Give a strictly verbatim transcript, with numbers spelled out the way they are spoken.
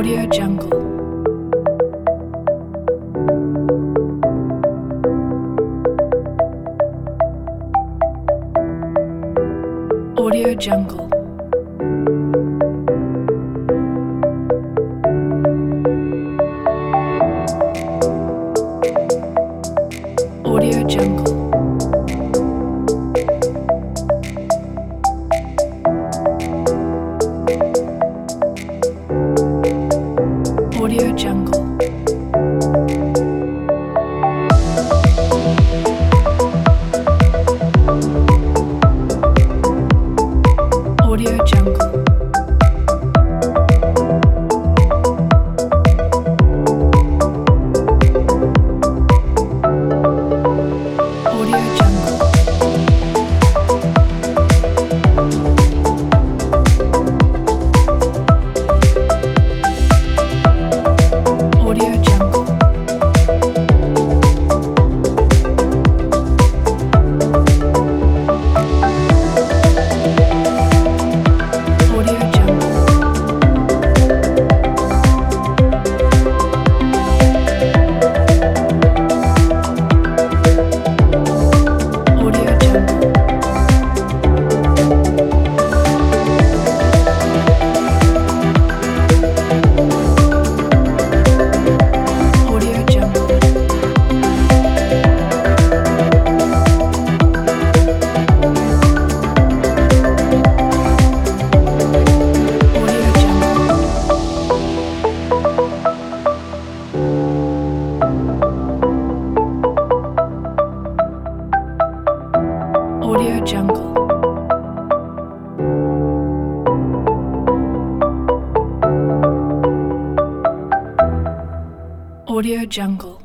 Audio Jungle. Audio Jungle. Audio Jungle. Audio Jungle. Audio Jungle. Audio Jungle. Audio Jungle. Audio Jungle. Audio Jungle. Audio Jungle. Audio Jungle. Audio Jungle. Audio Jungle.